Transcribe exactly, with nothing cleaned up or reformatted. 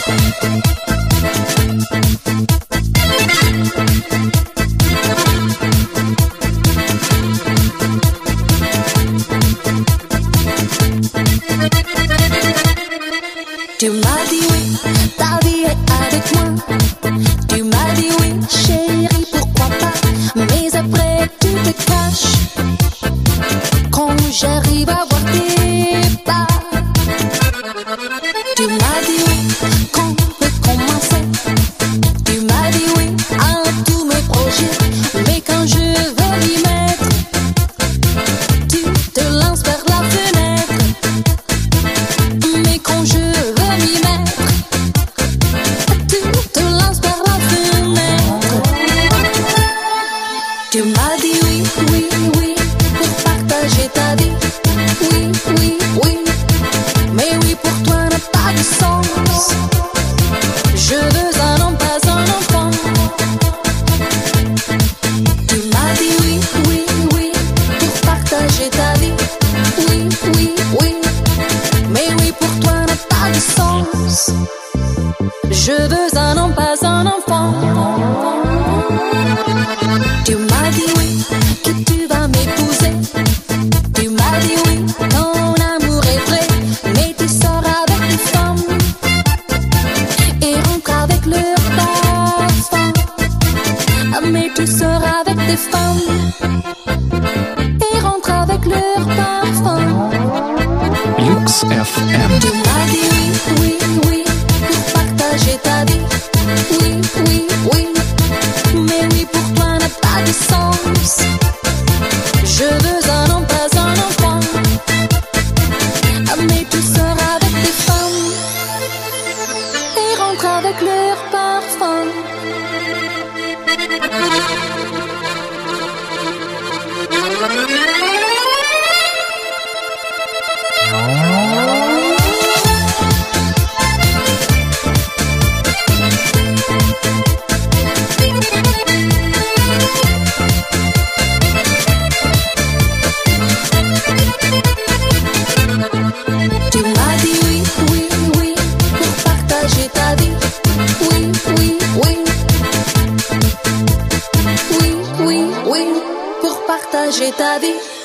Tu m'as dit oui, ta vie est avec moi. Tu m'as dit oui, chérie, pourquoi pas. Mais après tu te caches quand j'arrive à voir tes pas. Tu m'as dit oui, qu'on peut commencer. Tu m'as dit oui à tous mes projets. Mais quand je veux m'y mettre, tu te lances vers la fenêtre. Mais quand je veux m'y mettre, tu te lances vers la fenêtre. Tu m'as dit oui, oui, oui, pour partager ta vie. Oui, oui, oui, mais oui pour toi n'a pas de sens. Je veux un homme, pas un enfant. Tu m'as dit oui, oui, oui, pour partager ta vie. Oui, oui, oui, mais oui pour toi n'a pas de sens. Je veux un homme, pas un enfant. Tu m'as dit oui, que tu vas m'épouser. Tu m'as dit oui, ton amour est vrai. Mais tu sors avec des femmes et rentres avec leur parfum. Mais tu sors avec des femmes et rentres avec leur parfum. Lux F M. Tu m'as dit oui, oui, oui, pour partager ta vie. Oui, oui, oui, mais oui pour toi n'a pas de sens. Je veux un homme, pas un enfant. Mais tu sors avec des femmes et rentres avec leur parfum. Tu m'as dit oui, oui, oui, pour partager ta vie. Oui, oui, oui. Oui, oui, oui, pour partager ta vie.